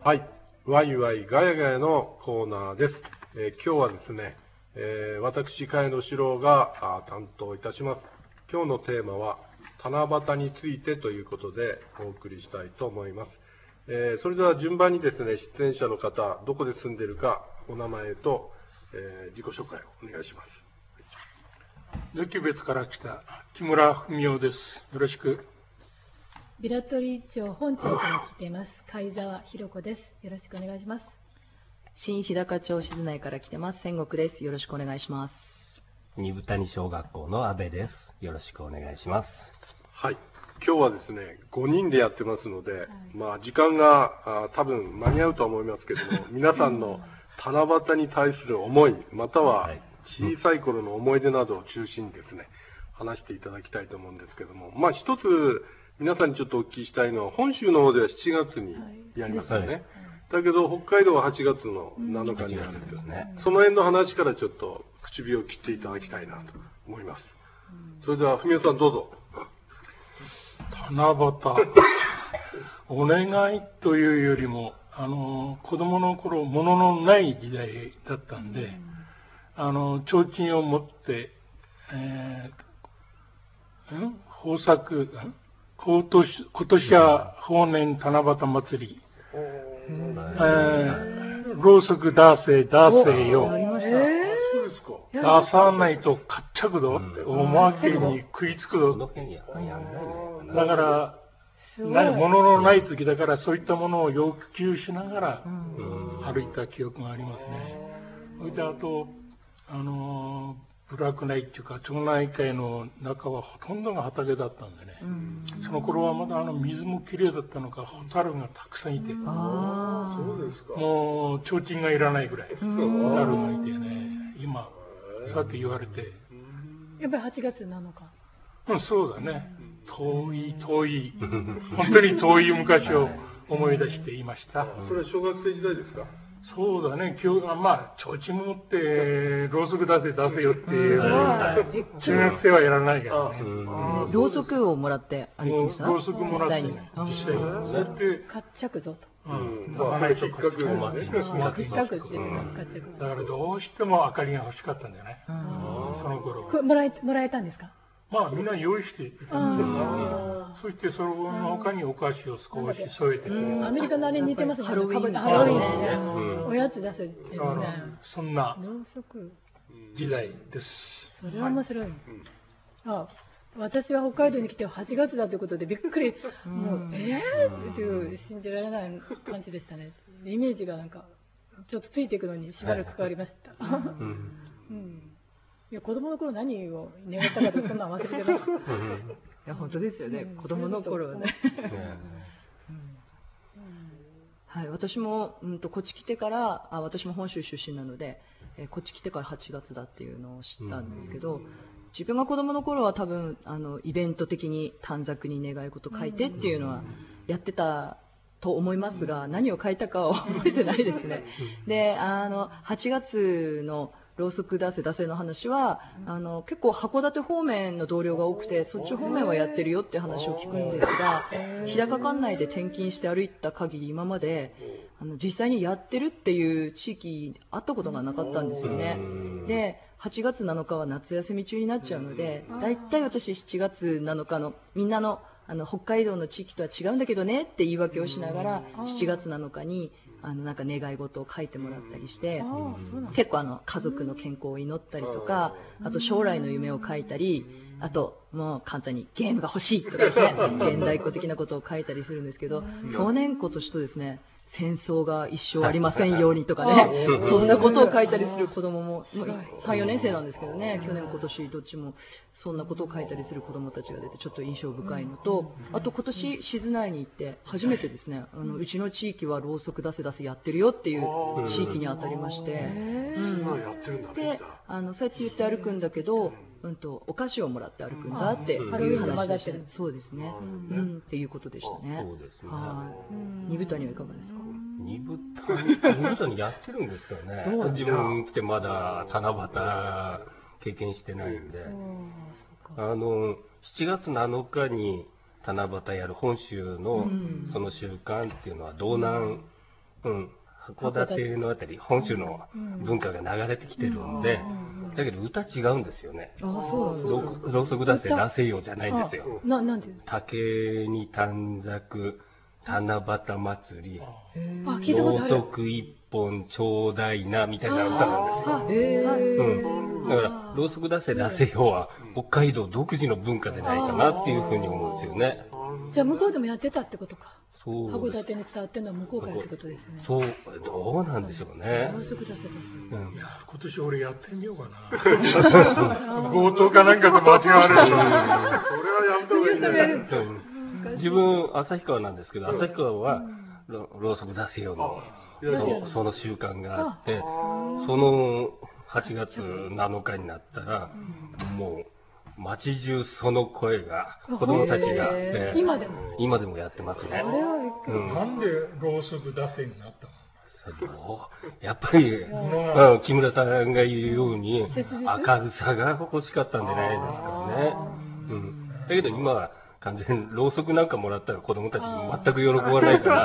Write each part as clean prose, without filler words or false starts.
はい、ワイワイガヤガヤのコーナーです。今日はですね、私、茅野史郎が担当いたします。今日のテーマは、七夕についてということでお送りしたいと思います。それでは順番にですね、出演者の方、どこで住んでいるか、お名前と、自己紹介をお願いします。 抜き別から来た木村文夫です。よろしく。 平取町本町から来ています貝沢弘子です。よろしくお願いします。 新日高町静内から来てます千石です。よろしくお願いします。 二部谷小学校の阿部です。よろしくお願いします。 はい、今日はですね5人でやってますので、時間が多分間に合うとは思いますけども、皆さんの七夕に対する思い、または小さい頃の思い出などを中心にですね話していただきたいと思うんですけども、一つ皆さんにちょっとお聞きしたいのは、本州の方では7月にやりますよね。だけど北海道は8月の7日にやるんですね。その辺の話からちょっと唇を切っていただきたいなと思います。それでは文夫さんどうぞ。 七夕お願いというよりも子供の頃物のない時代だったんで、提灯を持って、豊作今年は法年七夕祭り、ろうそく出せ出せよ、出さないとかっちゃくどっておまけに食いつくどって。だから物のない時だからそういったものを要求しながら歩いた記憶がありますね。それであと暗くないっていうか、町内会の中はほとんどが畑だったんでね、その頃はまだ水もきれいだったのか、ホタルがたくさんいて、 そうですか。 もう提灯がいらないぐらいホタルがいてね、今そうやって言われて、 やっぱり8月7日。 そうだね、遠い本当に遠い昔を思い出していました。 それは小学生時代ですか？ そうだね、今日は提灯持ってろうそく出せよっていう、中学生はやらないからね。 ろうそくをもらって歩いてました。 ろうそくもらって実際にそうやってかっちゃくぞと。 だからどうしても明かりが欲しかったんじゃない、その頃。 もらえたんですか？ みんな用意してそしてその他にお菓子を少し添えてくれる。 アメリカのあれに似てますね。ハロウィーンね。おやつ出せっていうね。 そんな時代です。 それは面白い。私は北海道に来て8月だということでびっくり、もうっていう信じられない感じでしたね。イメージがなんかちょっとついていくのにしばらくかかりました。いや、子供の頃何を願ったかとそんなの忘れてます。いや本当ですよね、子供の頃はね。はい、私もこっち来てから私も本州出身なので、こっち来てから8月だっていうのを知ったんですけど、自分が子供の頃は多分イベント的に短冊に願い事書いてっていうのはやってたと思いますが、何を書いたかは覚えてないですね。で8月のろうそく出せの話は結構函館方面の同僚が多くて、そっち方面はやってるよって話を聞くんですが、日高管内で転勤して歩いた限り今まで実際にやってるっていう地域会ったことがなかったんですよね。で8月7日は夏休み中になっちゃうので、だいたい私7月7日のみんなの北海道の地域とは違うんだけどねって言い訳をしながら7月7日になんか願い事を書いてもらったりして、結構家族の健康を祈ったりとか、あと将来の夢を書いたり、あともう簡単にゲームが欲しいとかですね、現代っ子的なことを書いたりするんですけど、去年今年とですね、戦争が一生ありませんようにとかね、そんなことを書いたりする子供も3、4年生なんですけどね、去年今年どっちもそんなことを書いたりする子供たちが出てちょっと印象深いのと、あと今年静内に行って初めてですね、うちの地域はろうそく出せやってるよっていう地域に当たりまして、でそうやって言って歩くんだけど、お菓子をもらって歩くんだっていう話でした。そうですね、っていうことでしたね。二部谷はいかがですか？ 二部谷やってるんですけどね。自分来てまだ七夕経験してないんで、7月7日に七夕やる本州のその習慣っていうのは道南函館のあたり、本州の文化が流れてきてるんで、だけど歌違うんですよね。ろうそく出せ出せよじゃないんですよ。 なんで竹に短冊、七夕祭り、 聞いたことある。 ろうそく一本ちょうだいな、みたいな歌なんですよ。だから、ろうそく出せ出せよは、北海道独自の文化でないかなっていうふうに思うんですよね。 じゃあ向こうでもやってたってことか。 そう函館に伝わってるのは向こうからってことですね。 そう、どうなんでしょうね。 ろうそく出せ出せ。 今年俺やってみようかな。強盗かなんかで間違われる。 それはやめた方がいいね。 自分、旭川なんですけど、旭川は、ろうそく出せよの、その習慣があって、その8月7日になったら、もう、街中その声が、子供たちが、今でもやってますね。 なんでろうそく出せになったの？ やっぱり、木村さんが言うように、明るさが欲しかったんじゃないですかね。だけど今は完全にろうそくなんかもらったら子供たち全く喜ばないから、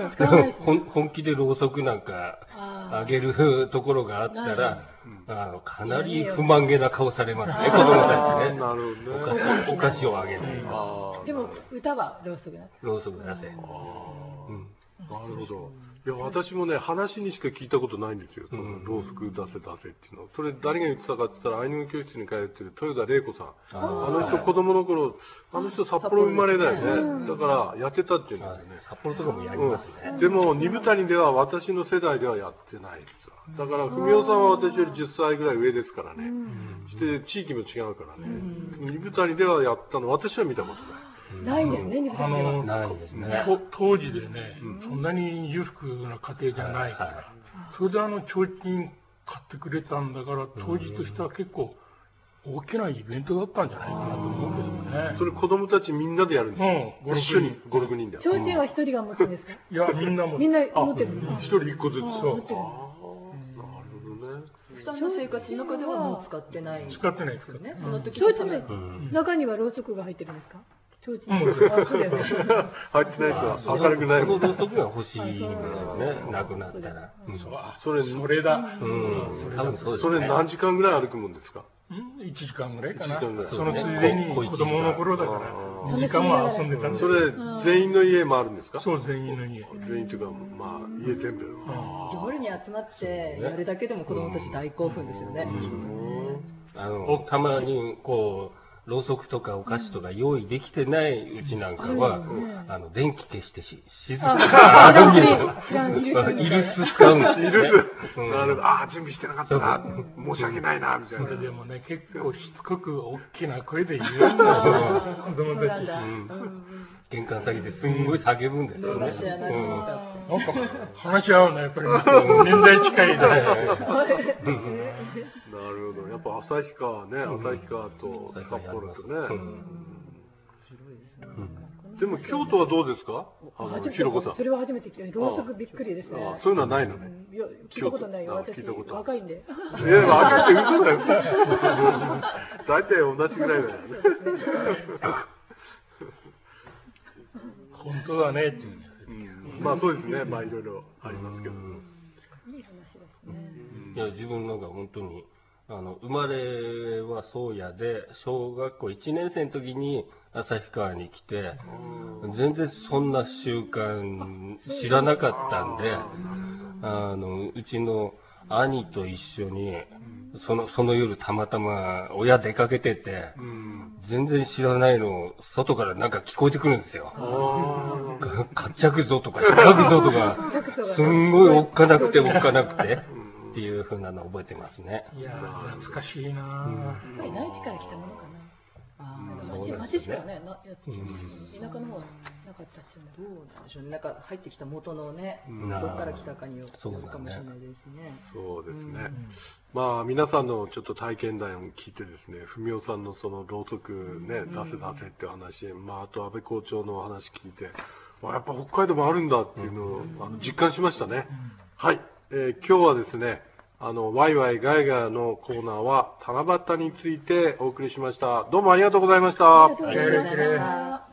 本気でろうそくなんかあげるところがあったら、かなり不満げな顔されますね、子供たちね。お菓子をあげない。 でも歌はろうそくだ。 ろうそく出せ。 なるほど。いや、私もね、話にしか聞いたことないんですよ。ろうそく出せ出せっていうの。それ誰が言ってたかって言ったら、アイヌ語教室に通ってる豊田玲子さん。あの人子供の頃、あの人札幌生まれだよね。だからやってたっていうんですよね。 札幌とかもやりますね。 でも、二部谷では私の世代ではやってないですよ。だから、文雄さんは私より10歳ぐらい上ですからね。そして地域も違うからね。二部谷ではやったの、私は見たことない。 ないですね、 ないですね。 当時でね、そんなに裕福な家庭じゃないから、それで提灯買ってくれたんだから、当時としては結構大きなイベントだったんじゃないかなと思うけどね。 それ子供たちみんなでやるんですか？一緒に5、6人で。 提灯は一人が持つんですか？ いや、みんな持ってる。 一人1個ずつ。 そう。 なるほどね。 普段の生活の中ではもう使ってない。 使ってないですよね。その時提灯の中にはろうそくが入ってるんですか？ 入ってないやつは明るくないもん。そのろうそくが欲しいんですよね、なくなったら。 それだ。 それ何時間ぐらい歩くもんですか ？1時間ぐらいかな。 そのついでに子供の頃だから、2時間も遊んでたんで。 それ、全員の家もあるんですか？ そう、全員の家。 全員というか、まあ、家全部。 夜に集まってやるだけでも子供たち大興奮ですよね。 たまに、こう、ろうそくとかお菓子とか用意できてないうちなんかは、電気消して静かに、イルス使うんですよね。イルス。 なるほど。ああ、準備してなかったな。申し訳ないな、みたいな。 それでもね、結構しつこく大きな声で言うんだよ、子供たち。 玄関先ですんごい叫ぶんですよね。 なんか話し合うね、やっぱり年代近いね。 なるほど。やっぱ旭川ね、旭川と札幌とね。でも京都はどうですか？ひろこさん。 それは初めて聞いた。ろうそくびっくりですね。 そういうのはないのね。 いや、聞いたことないよ。私、若いんで。 いや、若いって嘘だよ。大体同じぐらいだよね。 本当だねっていう。 まあそうですね。まあいろいろありますけど。いい話ですね。 いや、自分なんか本当に、生まれは宗谷で、小学校1年生の時に旭川に来て、全然そんな習慣知らなかったんで、うちの兄と一緒に、その夜たまたま親出かけてて、全然知らないの、外からなんか聞こえてくるんですよ。かっちゃくぞとか、ひかくぞとか、すんごいおっかなくてっていう風なのを覚えてますね。 いやー、懐かしいなぁ。 やっぱり内地から来たものかな。町しかね、田舎の方はなかったっちゅうの。 どうなんでしょうね。なんか入ってきた元のね、どっから来たかによってるかもしれないですね。 そうですね。まあ皆さんのちょっと体験談を聞いてですね、文雄さんのそのろうそくね、出せ出せって話、まああと安倍校長の話聞いて、やっぱ北海道もあるんだっていうのを実感しましたね。はい。今日はですね、ワイワイガイガーのコーナーは七夕についてお送りしました。どうもありがとうございました。 ありがとうございました。